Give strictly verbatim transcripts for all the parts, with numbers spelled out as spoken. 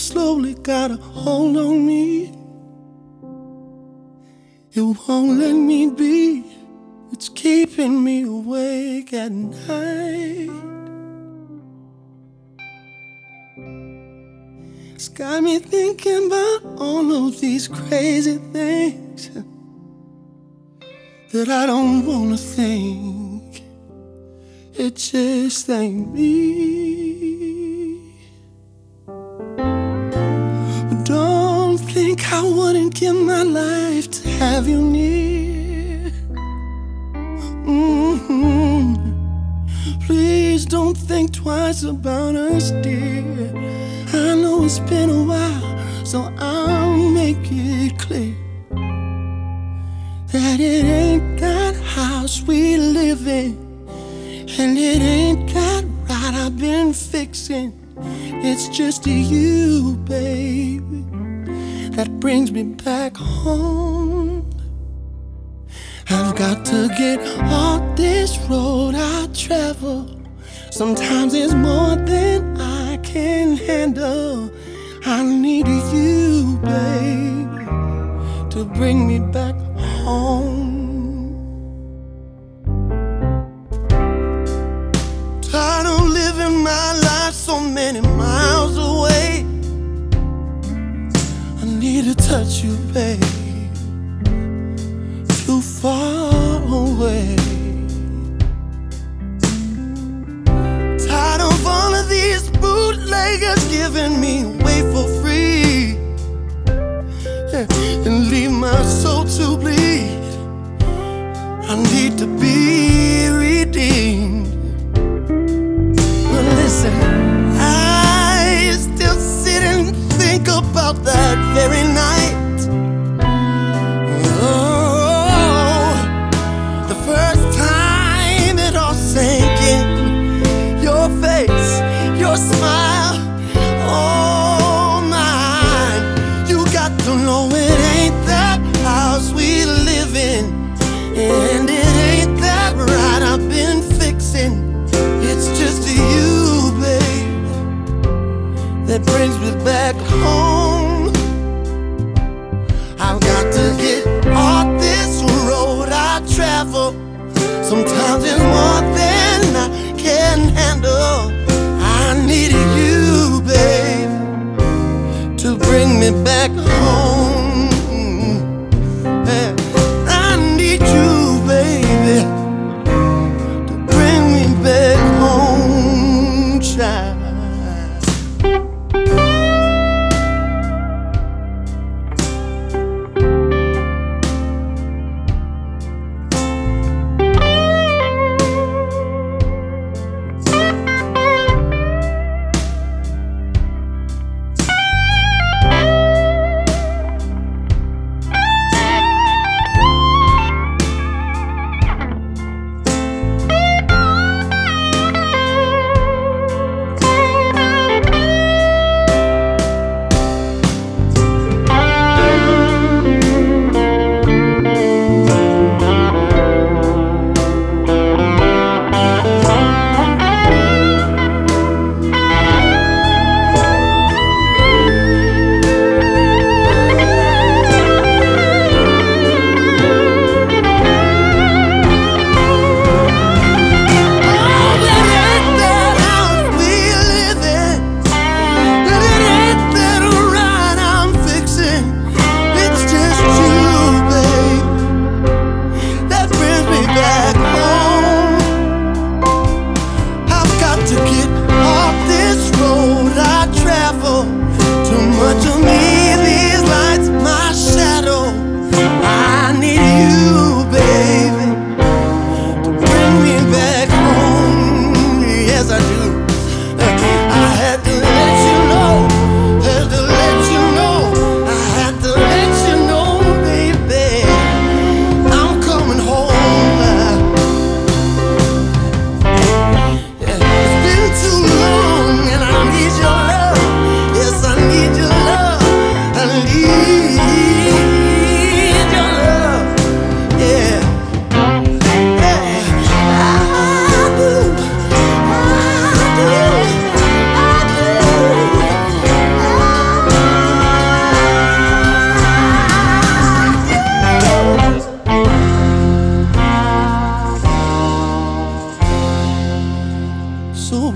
slowly got a hold on me. It won't let me be. It's keeping me awake at night. It's got me thinking about all of these crazy things that I don't wanna think. It just ain't me. But don't think I wouldn't give my life to have you near. Mm-hmm. Please don't think twice about us, dear. I know it's been a while, so I'll make it clear that it ain't that house we live in, and it ain't that ride I've been fixing. It's just you, baby, that brings me back home. I've got to get off this road I travel. Sometimes it's more than I can handle. I need you, baby, to bring me back home. Tired of living my life so many miles away. I need to touch you, babe, too far away. Tired of all of these bootleggers giving me away for free, yeah, and leave my soul to bleed. I need to be redeemed. But listen, I still sit and think about that very night. Oh, the first time it all sank in. Your face, your smile, oh my. You got to know it ain't that house we live in, and it ain't that ride I've been fixing. It's just you, babe, that brings me back home. I've got to get off this road I travel. Sometimes it's more than I can handle. I need you, babe, to bring me back home. Yeah. I need you, baby, to bring me back home, child.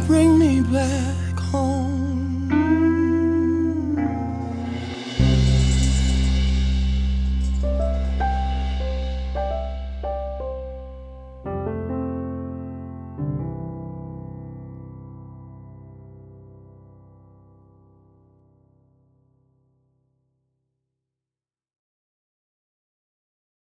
bring me back home.